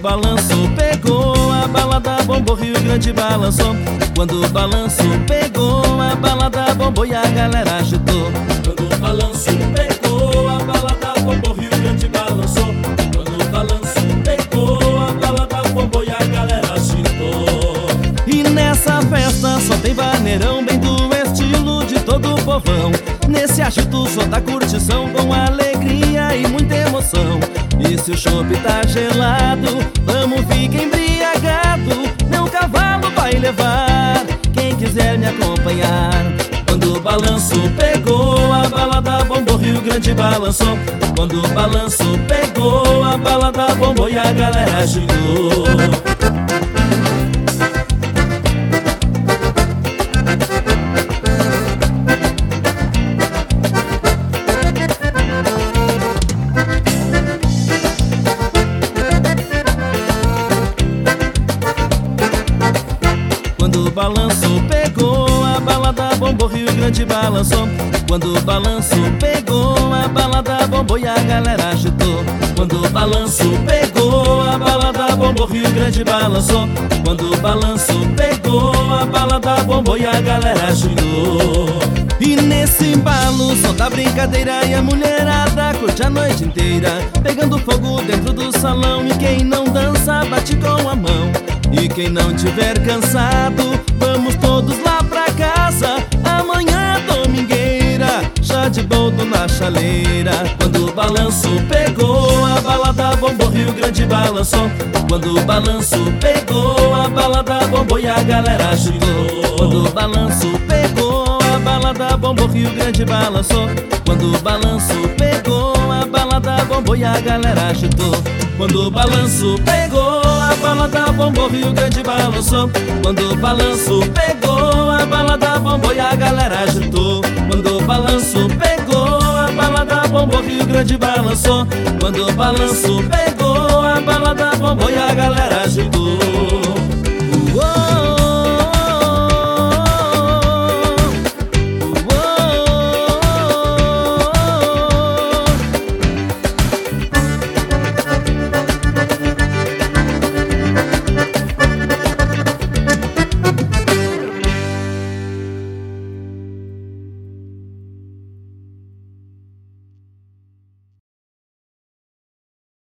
balanço pegou, a balada bombou, Rio Grande balançou. Quando o balanço pegou, a balada bombou e a galera agitou. Quando o balanço pegou, a balada bombou, Rio Grande balançou. Quando o balanço pegou, a balada bombou e a galera agitou. E nessa festa só tem vaneirão, bem do estilo de todo o povão. Nesse agito só tá curtição, com alegria e muita emoção. E se o chopp tá gelado, vamos ficar embriagado. Meu cavalo vai levar quem quiser me acompanhar. Quando o balanço pegou, a balada bombou, Rio Grande balançou. Quando o balanço pegou, a balada bombou e a galera agitou. Quando o balanço pegou, a balada bombou, Rio Grande balançou. Quando o balanço pegou, a balada bombou e a galera agitou. Quando o balanço pegou, a balada bombou, Rio Grande balançou. Quando o balanço pegou, a balada bombou e a galera agitou. E nesse embalo só tá brincadeira e a mulherada curte a noite inteira, pegando fogo dentro do salão. E quem não dança bate com a mão. E quem não tiver cansado, vamos todos lá pra casa. Amanhã domingueira, chá de boldo na chaleira. Quando o balanço pegou, a balada bombou, Rio Grande balançou. Quando o balanço pegou, a balada bombou e a galera agitou. Quando o balanço pegou, a balada bombou, Rio Grande balançou. Quando o balanço pegou, a balada bombou e a galera agitou. Quando o balanço pegou, a balada bombou, Rio Grande balançou. Quando o balanço pegou, a balada bombou e a galera agitou. Quando o balanço pegou, a balada bombou, Rio Grande balançou. Quando o balanço pegou, a balada bombou e a galera agitou.